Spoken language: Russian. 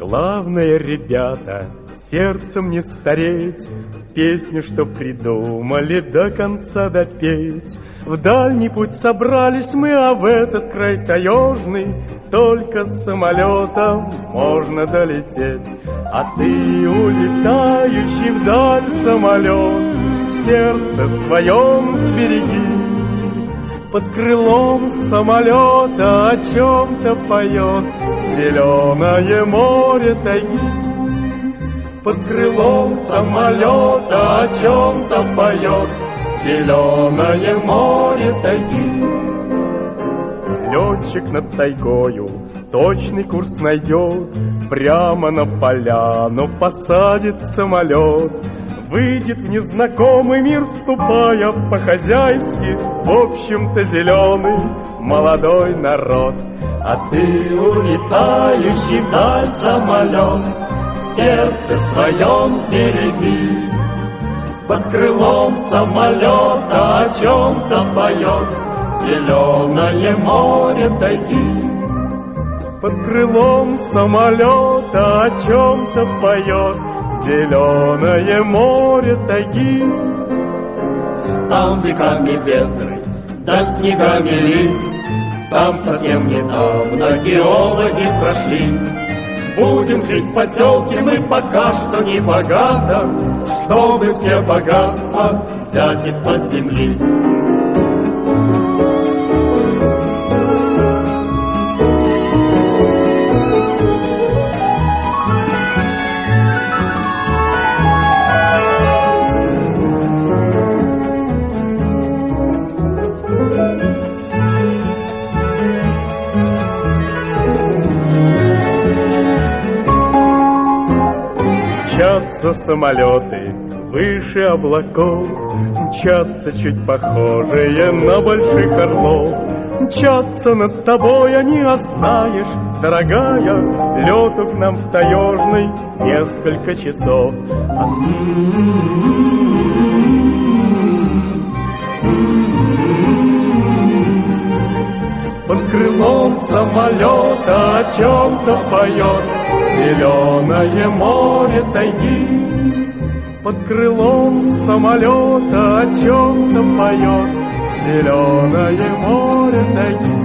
Главное, ребята, сердцем не стареть, песню, что придумали, до конца допеть. В дальний путь собрались мы, а в этот край таежный только с самолетом можно долететь. А ты, улетающий вдаль самолет, в сердце своем сбереги. Под крылом самолета о чем-то поет зеленое море тайги. Под крылом самолета о чем-то поет зеленое море тайги. Летчик над тайгою точный курс найдет, прямо на поляну посадит самолет. Выйдет в незнакомый мир, ступая по-хозяйски, в общем-то зеленый молодой народ. А ты, улетающий вдаль самолет, в сердце своем сбереги. Под крылом самолета о чем-то поет зеленое море тайги. Под крылом самолета о чем-то поет зеленое море тайги. Там веками ветры, да снегами лин, там совсем недавно геологи прошли. Будем жить в поселке мы пока что не богато, чтобы все богатства взять из-под земли. Мчатся самолеты выше облаков, мчатся чуть похожие на больших орлов. Мчатся над тобой они, а знаешь, дорогая, лету к нам в таежный несколько часов. Под крылом самолета о чем-то поет зеленое море тайги. Под крылом самолета о чем-то поет зеленое море тайги.